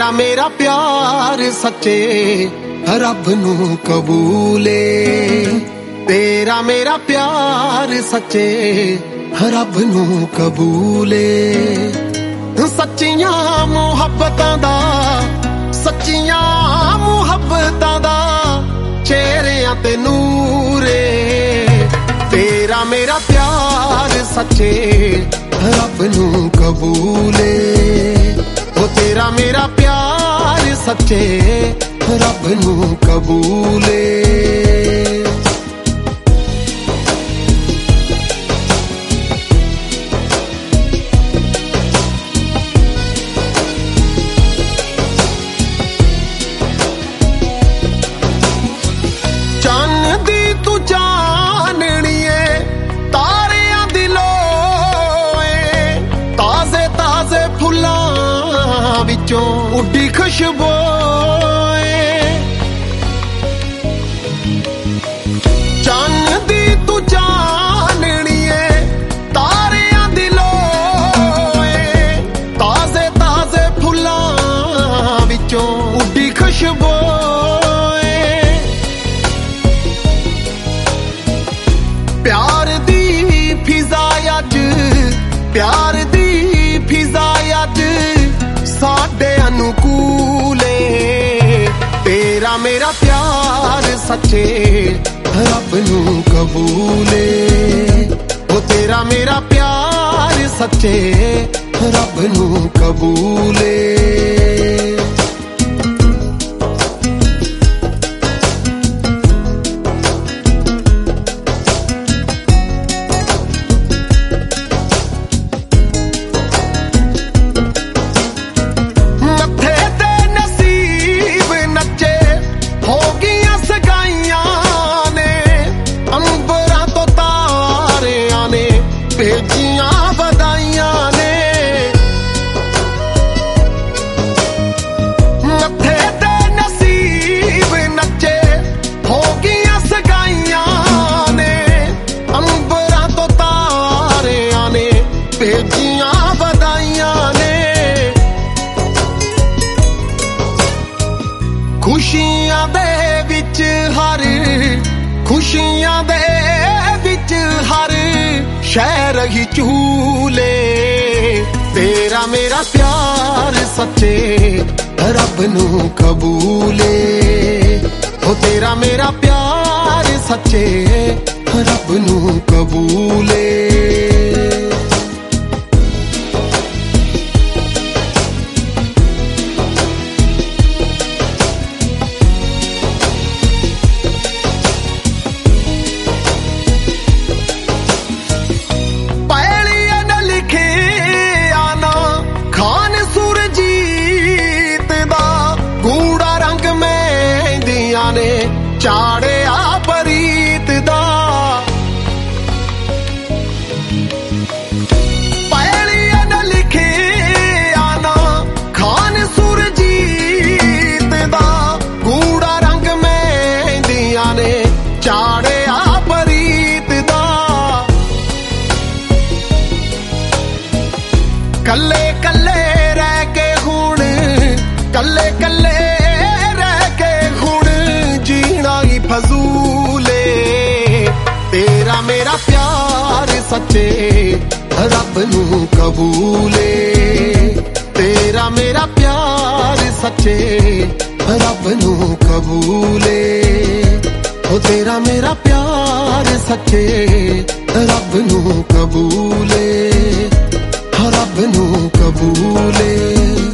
तेरा मेरा प्यार सच्चे रब नू कबूले। तेरा मेरा प्यार सच्चे रब नू कबूले। सच्चियां मुहब्बतां दा सच्चियां मुहब्बतां दा चेहरियां ते नूरे। तेरा मेरा प्यार सच्चे रब नू कबूले। ओ तेरा मेरा प्यार सच्चे रब नू कबूले। उड़ी खुशबू चन्न दी तू जाननी है तारियां दी लोए। ताजे ताजे फुल्लां विचों उड़ी खुशबू। प्यार दी फिजा अज प्यार दी फिजा अज साडे अनुकूले। तेरा मेरा प्यार सच्चे रब नू कबूले। ओ तेरा मेरा प्यार सच्चे रब नू कबूले। खुशियां दे विच हर खुशियां दे विच हर शहर ही झूले। तेरा मेरा प्यार सच्चे रब नू कबूले। ओ तेरा मेरा प्यार सच्चे रब नू कबूले। चाड़िया परीत दा पहलिया न लिखे आना खान सुरजीत दा। कूड़ा रंग मेहंदियां ने चाड़िया परीत दा। कल्ले कल्ले रह के हुण कल्ले कल्ले फजूले। तेरा मेरा प्यार सच्चे रब नू कबूले। तेरा मेरा प्यार सच्चे रब नू कबूले। ओ तेरा मेरा प्यार सच्चे रब नू कबूले। रब नू कबूले।